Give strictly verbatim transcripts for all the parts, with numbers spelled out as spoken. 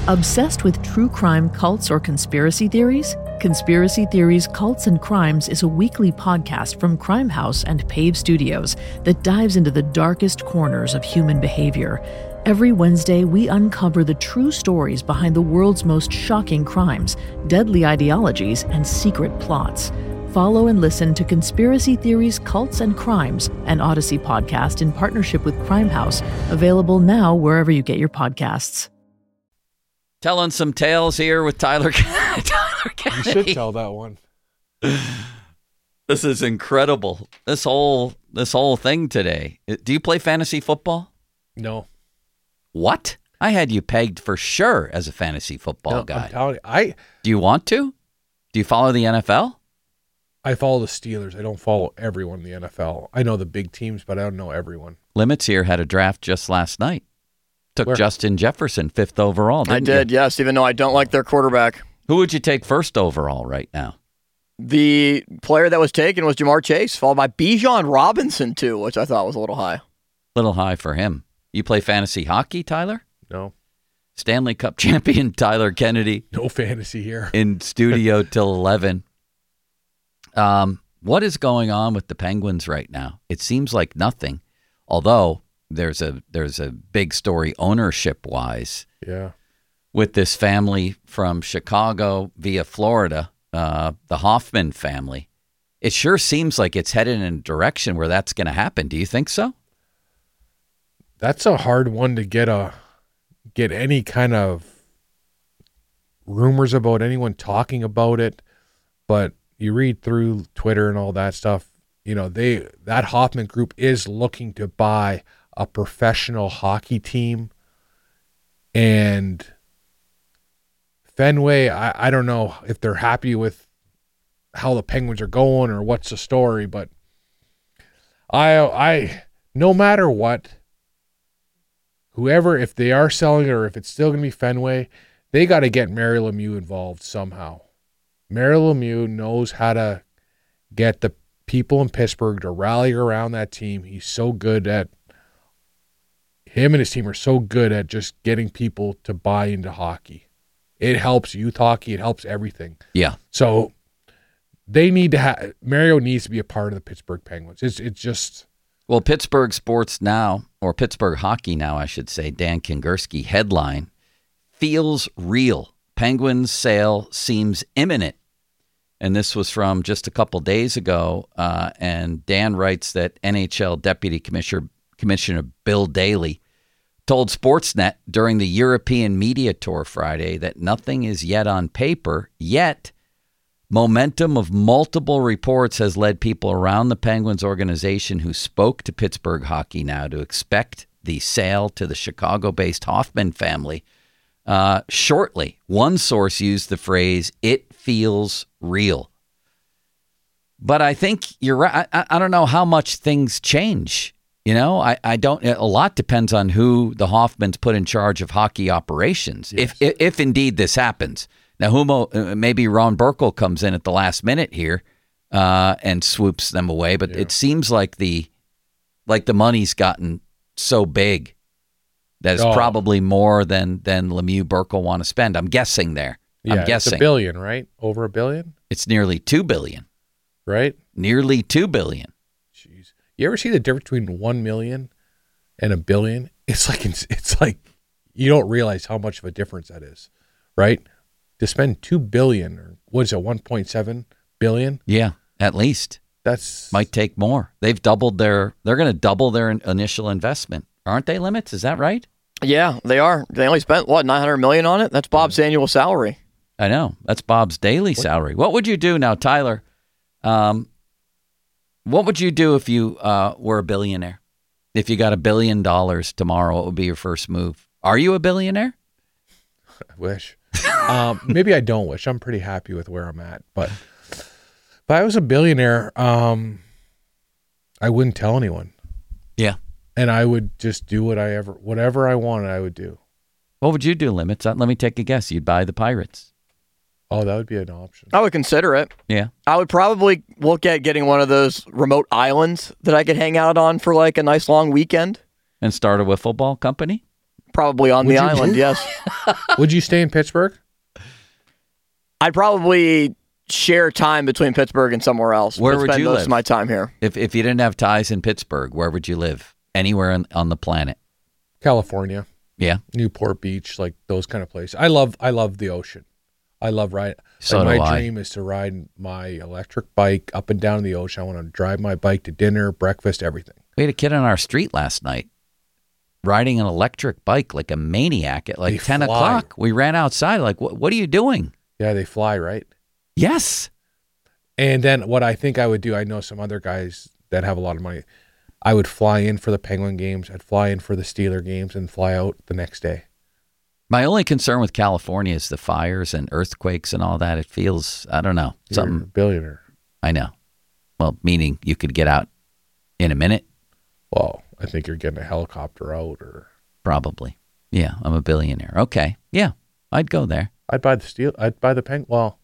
Obsessed with true crime cults or conspiracy theories? Conspiracy Theories, Cults, and Crimes is a weekly podcast from Crime House and Pave Studios that dives into the darkest corners of human behavior. Every Wednesday, we uncover the true stories behind the world's most shocking crimes, deadly ideologies, and secret plots. Follow and listen to Conspiracy Theories, Cults, and Crimes, an Odyssey podcast in partnership with Crime House, available now wherever you get your podcasts. Telling some tales here with Tyler, Tyler Kennedy. You should tell that one. This is incredible. This whole this whole thing today. Do you play fantasy football? No. What? I had you pegged for sure as a fantasy football no, guy. I'm telling you, I Do you want to? Do you follow the N F L? I follow the Steelers. I don't follow everyone in the N F L. I know the big teams, but I don't know everyone. Limits here had a draft just last night. Took Where? Justin Jefferson fifth overall. I did, you? yes, even though I don't like their quarterback. Who would you take first overall right now? The player that was taken was Jamar Chase, followed by Bijan Robinson, too, which I thought was a little high. Little high for him. You play fantasy hockey, Tyler? No. Stanley Cup champion Tyler Kennedy. No fantasy here. In studio till eleven. Um, what is going on with the Penguins right now? It seems like nothing, although there's a there's a big story ownership-wise. Yeah. With this family from Chicago via Florida, uh, the Hoffman family. It sure seems like it's headed in a direction where that's going to happen. Do you think so? That's a hard one to get a get any kind of rumors about anyone talking about it, but you read through Twitter and all that stuff, you know, they that Hoffman group is looking to buy a professional hockey team. And Fenway, I, I don't know if they're happy with how the Penguins are going or what's the story, but I I no matter what, whoever, if they are selling it or if it's still going to be Fenway, they got to get Mario Lemieux involved somehow. Mario Lemieux knows how to get the people in Pittsburgh to rally around that team. He's so good at, him and his team are so good at just getting people to buy into hockey. It helps youth hockey. It helps everything. Yeah. So they need to have, Mario needs to be a part of the Pittsburgh Penguins. It's, it's just. Well, Pittsburgh Sports Now, or Pittsburgh Hockey Now, I should say, Dan Kingerski headline, feels real. Penguins sale seems imminent. And this was from just a couple days ago. Uh, and Dan writes that N H L Deputy Commissioner, Commissioner Bill Daly told Sportsnet during the European Media Tour Friday that nothing is yet on paper, yet momentum of multiple reports has led people around the Penguins organization who spoke to Pittsburgh Hockey Now to expect the sale to the Chicago-based Hoffman family uh, shortly. One source used the phrase, "It feels real." But I think you're right. I, I don't know how much things change. You know, I, I don't, a lot depends on who the Hoffmans put in charge of hockey operations. Yes. If, if if indeed this happens. Now, who, maybe Ron Burkle comes in at the last minute here uh, and swoops them away. But Yeah. it seems like the like the money's gotten so big that it's Oh. probably more than than Lemieux Burkle want to spend. I'm guessing there. Yeah, I'm guessing it's a billion, right? Over a billion, it's nearly two billion. right? Nearly two billion. Jeez, you ever see the difference between one million and a billion? It's like it's, it's like you don't realize how much of a difference that is, right? To spend two billion or what is it, one point seven billion? Yeah, at least. That's Might take more. They've doubled their. They're going to double their in- initial investment, aren't they? Limits, is that right? Yeah, they are. They only spent, what, nine hundred million dollars on it? That's Bob's annual salary. I know. That's Bob's daily salary. What would you do now, Tyler? Um, what would you do if you uh, were a billionaire? If you got a billion dollars tomorrow, what would be your first move? Are you a billionaire? I wish. um, maybe I don't wish. I'm pretty happy with where I'm at. But if I was a billionaire, um, I wouldn't tell anyone. Yeah. And I would just do what I ever, whatever I wanted, I would do. What would you do, Limits? Uh, Let me take a guess. You'd buy the Pirates. Oh, that would be an option. I would consider it. Yeah. I would probably look at getting one of those remote islands that I could hang out on for like a nice long weekend. And start a wiffle ball company? probably on Would the you- island, yes. Would you stay in Pittsburgh? I'd probably share time between Pittsburgh and somewhere else. Where but would spend you most live? of my time here. If if you didn't have ties in Pittsburgh, where would you live? Anywhere on, on the planet? California, Yeah. Newport Beach, like those kind of places. I love I love the ocean. I love riding. So like do my I. dream is to ride my electric bike up and down the ocean. I want to drive my bike to dinner, breakfast, everything. We had a kid on our street last night riding an electric bike like a maniac at like They ten fly. o'clock. We ran outside like, what, what are you doing? Yeah, they fly, right? Yes. And then what I think I would do, I know some other guys that have a lot of money. I would fly in for the Penguin games. I'd fly in for the Steeler games and fly out the next day. My only concern with California is the fires and earthquakes and all that. It feels, I don't know, You're a something. billionaire. I know. Well, meaning you could get out in a minute, Well, I think you're getting a helicopter out, or probably. Yeah, I'm a billionaire. Okay. Yeah, I'd go there. I'd buy the steel. I'd buy the Penguin. Well,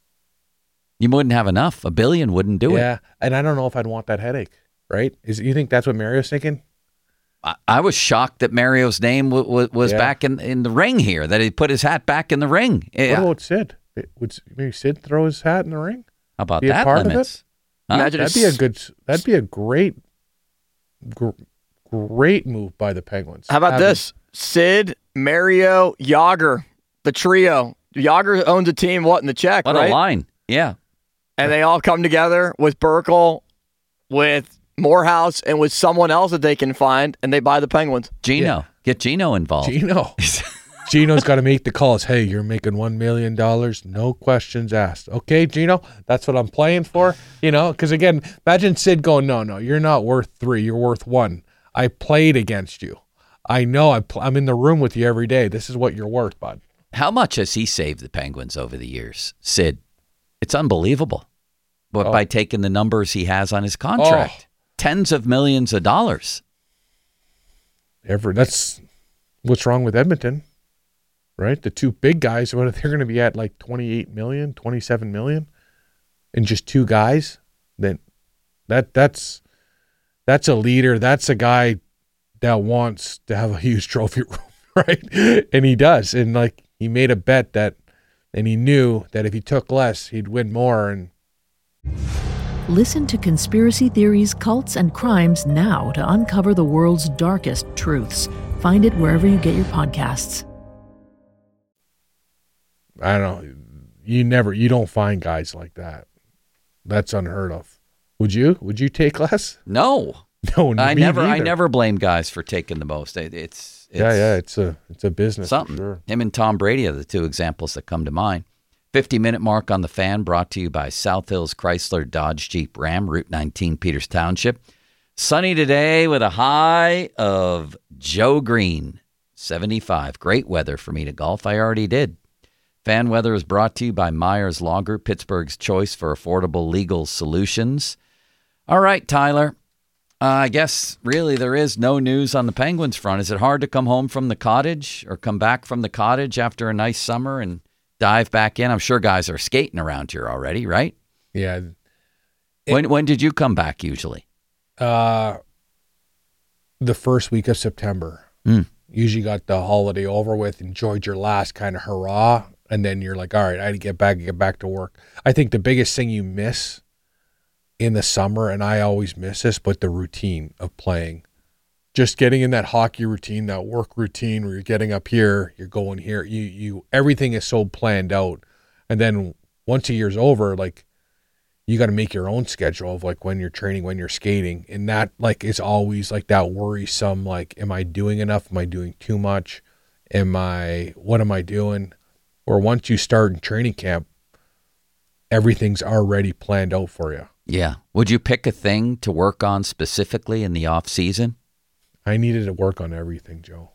You wouldn't have enough. A billion wouldn't do it. yeah, and I don't know if I'd want that headache. Right? Is you think that's what Mario's thinking? I, I was shocked that Mario's name w- w- was Yeah. back in, in the ring here, that he put his hat back in the ring. What Yeah. about Sid? It- Would S- maybe Sid throw his hat in the ring? How about be a that, part of Limits? Huh? Imagine That'd be a good. That'd be a great, gr- great move by the Penguins. How about Having- this? Sid, Mario, Yager, the trio. Yager owns a team, what, in the Czech, What right? a line. Yeah. And they all come together with Burkle, with Morehouse, and with someone else that they can find, and they buy the Penguins. Gino. Yeah. Get Gino involved. Gino. Gino's got to make the calls. Hey, you're making one million dollars, no questions asked. Okay, Gino, that's what I'm playing for. You know, because again, imagine Sid going, no, no, you're not worth three, you're worth one. I played against you. I know. I pl- I'm in the room with you every day. This is what you're worth, bud. How much has he saved the Penguins over the years, Sid? It's unbelievable. But Oh. by taking the numbers he has on his contract, tens of millions of dollars. Ever. That's what's wrong with Edmonton, right? The two big guys, what they're going to be at like twenty-eight million, twenty-seven million, and just two guys. Then that that's that's a leader. That's a guy that wants to have a huge trophy room, right? And he does. And like he made a bet that, and he knew that if he took less, he'd win more. And Listen to Conspiracy Theories, Cults, and Crimes now to uncover the world's darkest truths. Find it wherever you get your podcasts. I don't know. You never, you don't find guys like that. That's unheard of. Would you? Would you take less? No. No, I me never I neither. never blame guys for taking the most. It- It's, it's Yeah, yeah, it's a it's a business. for something. Sure. Him and Tom Brady are the two examples that come to mind. fifty-minute mark on the Fan, brought to you by South Hills Chrysler Dodge Jeep Ram, Route nineteen, Peters Township. Sunny today with a high of Joe Green, seventy-five. Great weather for me to golf. I already did. Fan weather is brought to you by Myers Law Group, Pittsburgh's choice for affordable legal solutions. All right, Tyler. Uh, I guess really there is no news on the Penguins front. Is it hard to come home from the cottage or come back from the cottage after a nice summer and dive back in? I'm sure guys are skating around here already, right? Yeah. When when did you come back usually? Uh, the first week of September. Mm. Usually got the holiday over with, enjoyed your last kind of hurrah, and then you're like, all right, I had to get back, get back to work. I think the biggest thing you miss in the summer, and I always miss this, but the routine of playing. Just getting in that hockey routine, that work routine where you're getting up here, you're going here, you you everything is so planned out. And then once a year's over, like you got to make your own schedule of like when you're training, when you're skating. And that like is always like that worrisome, like, am I doing enough? Am I doing too much? Am I, what am I doing? Or once you start in training camp, everything's already planned out for you. Yeah. Would you pick a thing to work on specifically in the off season? I needed to work on everything, Joe.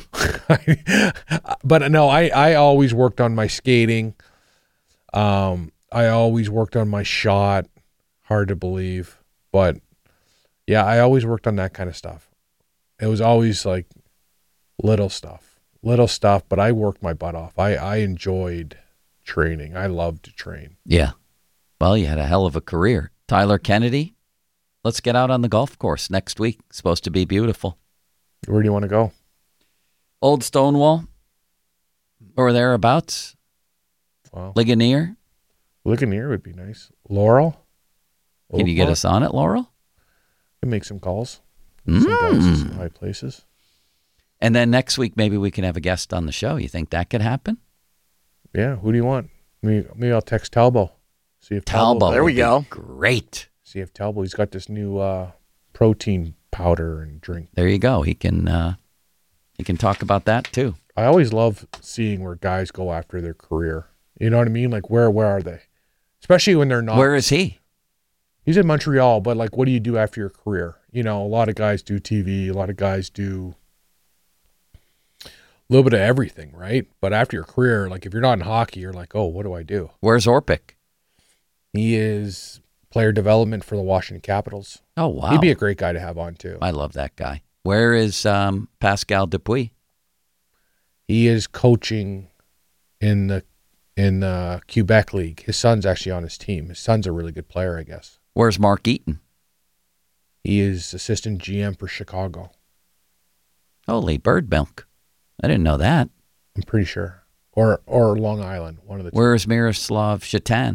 But no, I, I always worked on my skating. Um, I always worked on my shot. Hard to believe. But yeah, I always worked on that kind of stuff. It was always like little stuff, little stuff, but I worked my butt off. I, I enjoyed training. I loved to train. Yeah. Well, you had a hell of a career. Tyler Kennedy, let's get out on the golf course next week. It's supposed to be beautiful. Where do you want to go? Old Stonewall or thereabouts. Wow. Ligonier. Ligonier would be nice. Laurel. Can you get us on it, Laurel? Can make some calls. Mm. Some guys in some high places. And then next week, maybe we can have a guest on the show. You think that could happen? Yeah. Who do you want? Maybe, maybe I'll text Talbot. See if Talbot. There we go. Great. See if Talbot. He's got this new uh, protein powder and drink. There you go. He can. Uh, he can talk about that too. I always love seeing where guys go after their career. You know what I mean? Like where where are they? Especially when they're not. Where is he? He's in Montreal, but like, what do you do after your career? You know, a lot of guys do T V. A lot of guys do a little bit of everything, right? But after your career, like if you're not in hockey, you're like, oh, what do I do? Where's Orpik? He is player development for the Washington Capitals. Oh, wow. He'd be a great guy to have on, too. I love that guy. Where is um, Pascal Dupuis? He is coaching in the in the Quebec League. His son's actually on his team. His son's a really good player, I guess. Where's Mark Eaton? He is assistant G M for Chicago. Holy bird milk. I didn't know that. I'm pretty sure. Or or Long Island, one of the two. Where's Miroslav Shatan?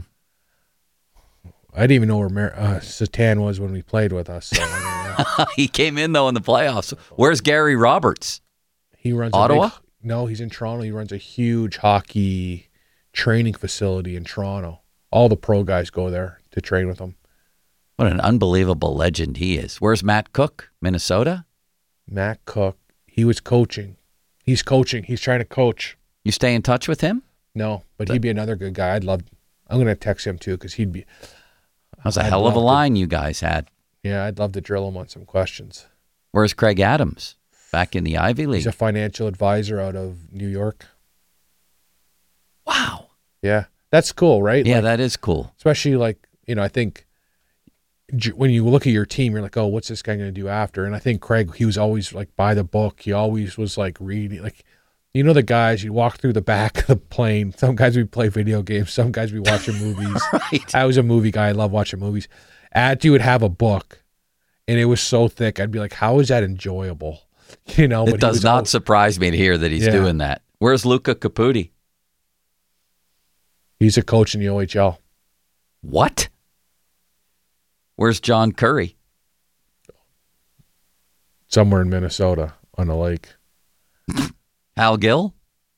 I didn't even know where Mar- uh, Satan was when we played with us. So I don't know. He came in, though, in the playoffs. Where's Gary Roberts? He runs Ottawa? A big, no, he's in Toronto. He runs a huge hockey training facility in Toronto. All the pro guys go there to train with him. What an unbelievable legend he is. Where's Matt Cook? Minnesota? Matt Cook, he was coaching. He's coaching. He's trying to coach. You stay in touch with him? No, but he'd be another good guy. I'd love. I'm going to text him too because he'd be. That was a I'd hell of a love to- line you guys had. Yeah, I'd love to drill him on some questions. Where's Craig Adams? Back in the Ivy League. He's a financial advisor out of New York. Wow. Yeah, that's cool, right? Yeah, Like, that is cool. especially like, you know, I think j- when you look at your team, you're like, oh, what's this guy going to do after? And I think Craig, he was always like by the book. He always was like reading, like, you know, the guys, you walk through the back of the plane. Some guys, we play video games. Some guys, we watching movies. Right. I was a movie guy. I love watching movies. Adju would have a book, and it was so thick. I'd be like, how is that enjoyable? You know, but It he does was not al- surprise me to hear that he's Yeah. doing that. Where's Luca Caputi? He's a coach in the O H L. What? Where's John Curry? Somewhere in Minnesota on a lake. Hal Gill?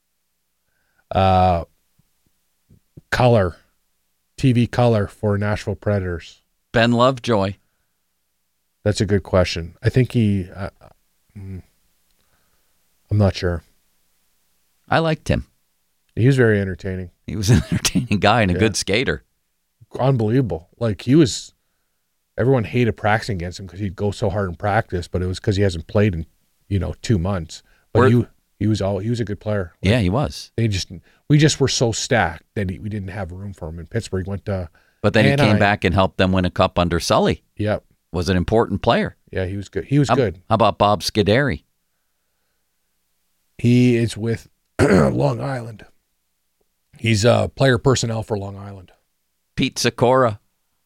Uh, color, T V color for Nashville Predators. Ben Lovejoy? That's a good question. I think he. Uh, mm, I'm not sure. I liked him. He was very entertaining. He was an entertaining guy and a Yeah. good skater. Unbelievable. Like he was. Everyone hated practicing against him because he'd go so hard in practice, but it was because he hasn't played in, you know, two months. But Where- he he was all he was a good player. Like, Yeah, he was. They just we just were so stacked that he, we didn't have room for him in Pittsburgh. He went to. But then he Anaheim. came back and helped them win a cup under Sully. Yep. Was an important player. Yeah, he was good. He was How, good. how about Bob Scuderi? He is with Long Island. He's uh, player personnel for Long Island. Pete Sikora?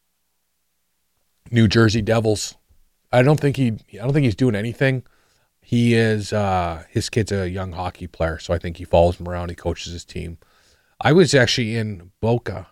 New Jersey Devils. I don't think he. I don't think he's doing anything. He is. Uh, his kid's a young hockey player, so I think he follows him around. He coaches his team. I was actually in Boca,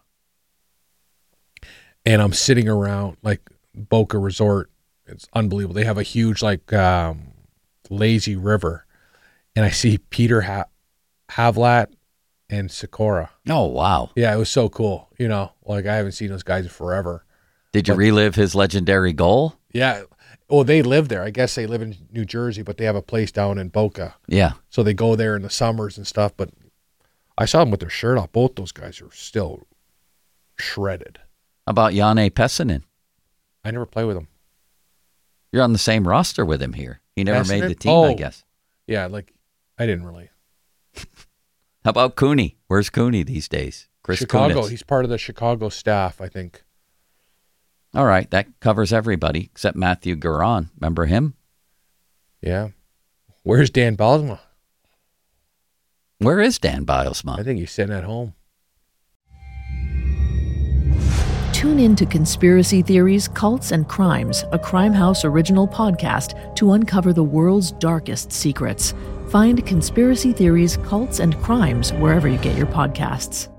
and I'm sitting around like Boca Resort. It's unbelievable. They have a huge like um, lazy river, and I see Peter ha- Havlat and Sikora. Oh, wow. Yeah, it was so cool. You know, like I haven't seen those guys in forever. Did you But- relive his legendary goal? Yeah. Well, they live there. I guess they live in New Jersey, but they have a place down in Boca. Yeah. So they go there in the summers and stuff. But I saw them with their shirt off. Both those guys are still shredded. How about Janne Pessinen? I never play with them. You're on the same roster with him here. He never made Pessinen? the team, I Oh. guess. Yeah, like I didn't really. How about Cooney? Where's Cooney these days? Chris Chicago. Kunitz. He's part of the Chicago staff, I think. All right, that covers everybody except Matthew Garon. Remember him? Yeah. Where's Dan Balsma? Where is Dan I Bilesma? think he's sitting at home. Tune in to Conspiracy Theories, Cults, and Crimes, a Crime House original podcast to uncover the world's darkest secrets. Find Conspiracy Theories, Cults, and Crimes wherever you get your podcasts.